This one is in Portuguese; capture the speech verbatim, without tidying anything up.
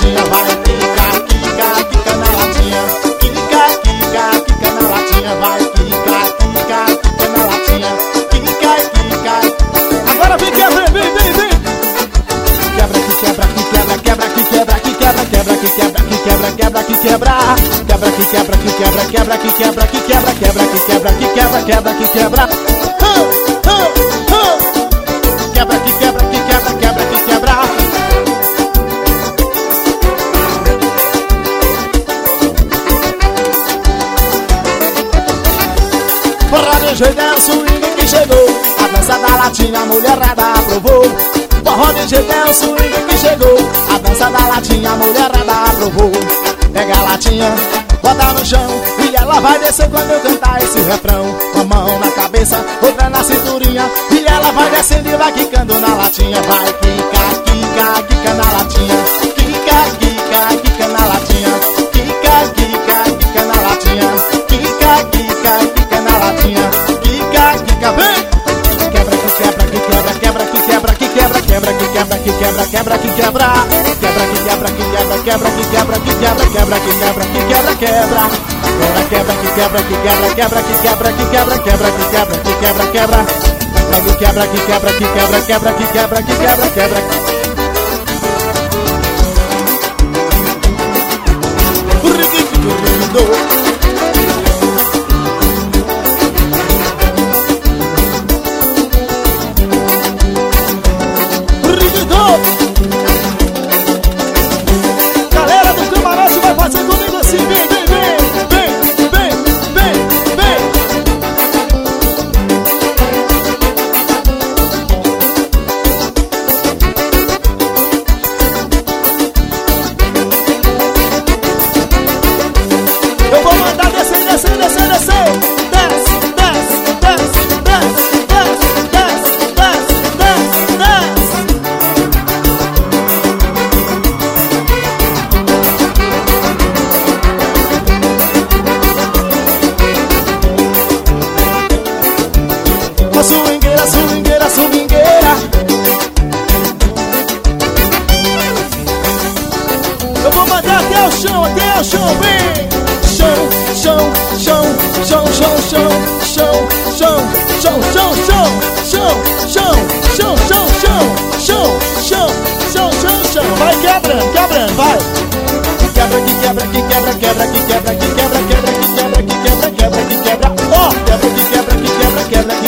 latinha, vai. Quica, quica, quica na latinha. Quica, quica, quica na latinha, vai. Quica, quica, quica na latinha. Quica, quica. Agora vem, quebra, vem, vem, vem. Quebra, que quebra, que quebra, quebra, que quebra, que quebra, quebra, que quebra, que quebra, quebra, que quebra. Quebra, que quebra, que quebra, quebra, que quebra, que quebra, quebra, que quebra, que quebra, quebra, que quebra. Quebra, que quebra, que quebra, quebra, que quebra. Forró de jeito é o swing que chegou. A dança da latinha, a mulherada aprovou. Forró de jeito é o swing que chegou. A dança da latinha, a mulherada aprovou. Pega a latinha, bota no chão e ela vai descer quando eu cantar esse refrão. Uma mão na cabeça, outra na cinturinha, e ela vai descendo e vai quicando na latinha. Vai quica, quica, quica na latinha. Quica, quica, quica na latinha. Quica, quica, quica na latinha. Quica, quica, quica na latinha. Quica, quica, vem! Quebra, que quebra, que quebra, quebra, que quebra, que quebra, quebra, que quebra, que quebra, quebra, que quebra. Quebra, que quebra, que quebra, quebra, que quebra, que quebra, quebra, que quebra, que quebra, quebra. Quebra, quebra, que quebra, que quebra, quebra, que quebra, que quebra, quebra, que quebra, que quebra, quebra. Que quebra, que quebra, que quebra, quebra, que quebra, que quebra, quebra. Galera do camarote vai fazer comigo assim, vem, vem, vem, vem, vem, vem, vem. Eu vou mandar descer, descer, descer, descer. Desce, desce, desce, desce, desce, desce, desce, desce, desce. A swingueira, swingueira, swingueira. Eu vou mandar até o chão, até o chão, vem! Chão, chão, chão, chão, chão, chão, chão, chão, chão, chão, chão, chão, chão, chão, chão, chão, chão, chão, chão, chão. Vai quebrando, quebrando, vai! Quebra, que quebra, que quebra, quebra, que quebra, que quebra, quebra, que quebra, que quebra, quebra, que quebra. Ó, quebra, que quebra, que quebra, quebra.